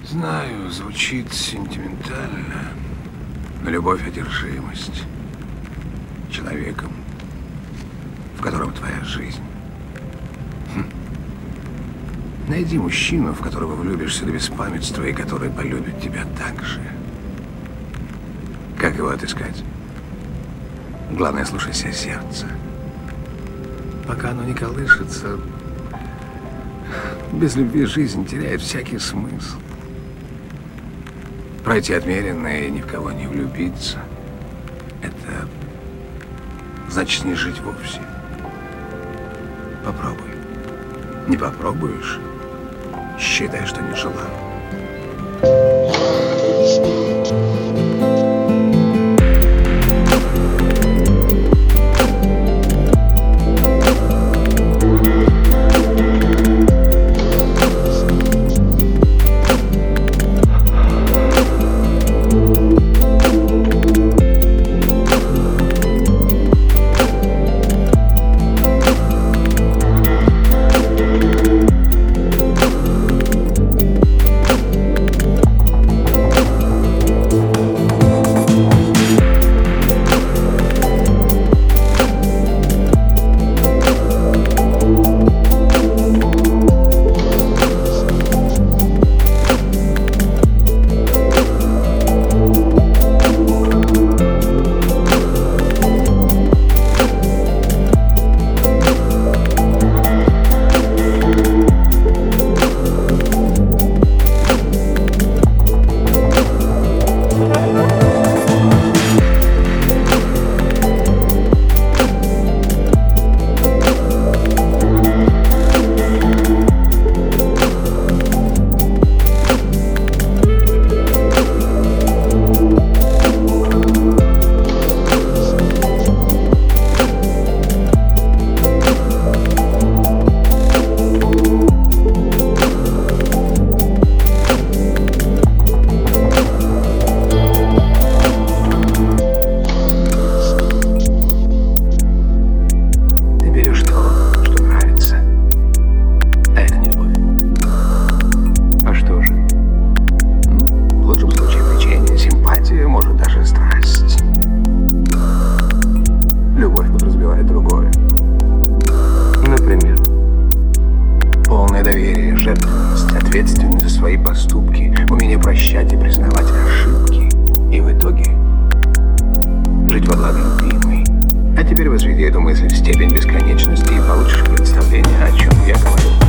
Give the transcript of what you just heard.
Знаю, звучит сентиментально, но любовь — одержимость человеком, в котором твоя жизнь. Найди мужчину, в которого влюбишься до беспамятства и который полюбит тебя так же. Как его отыскать? Главное, слушайся сердца. Пока оно не колышется, без любви жизнь теряет всякий смысл. Пройти отмеренно и ни в кого не влюбиться — это значит не жить вовсе. Попробуй. Не попробуешь — считай, что не жила. Любовь подразумевает другое. Например? Полное доверие, жертвенность, ответственность за свои поступки, умение прощать и признавать ошибки. И в итоге жить во благо любимой. А теперь возведи эту мысль в степень бесконечности и получишь представление, о чем я говорю.